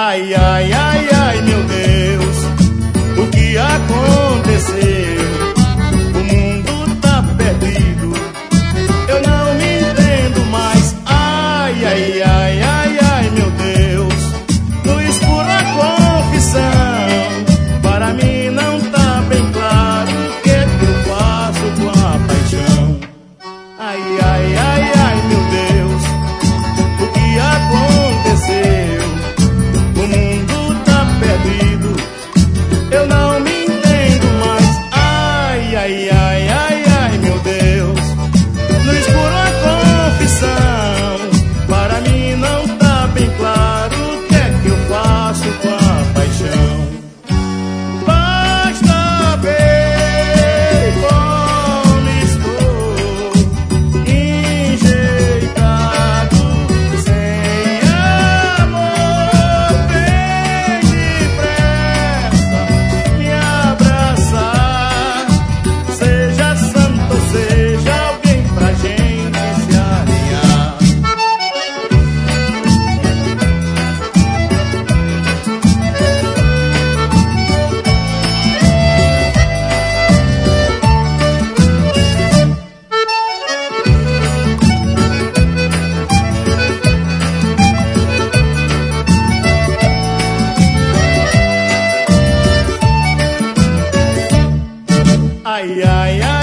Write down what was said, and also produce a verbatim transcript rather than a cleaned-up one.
Ai, ai, ai, ai, meu Deus, o que aconteceu? O mundo tá perdido, eu não me entendo mais. Ai, ai, ai, ai, ai, meu Deus, no escuro a confissão. Para mim não tá bem claro o que eu faço com a paixão. Ai, ai, ai, ai, meu Deus, o que aconteceu? O mundo tá perdido, eu não me entendo mais. Ai, ai, ai, ai, ai, meu Deus, no escuro a confissão. Para mim não tá bem claro o que é que eu faço com a paixão. Basta ver como estou enjeitado, sem amor. Vem depressa me abraçar, seja santo ou seja alguém pra gente se alinhar. Ai, ai, ai.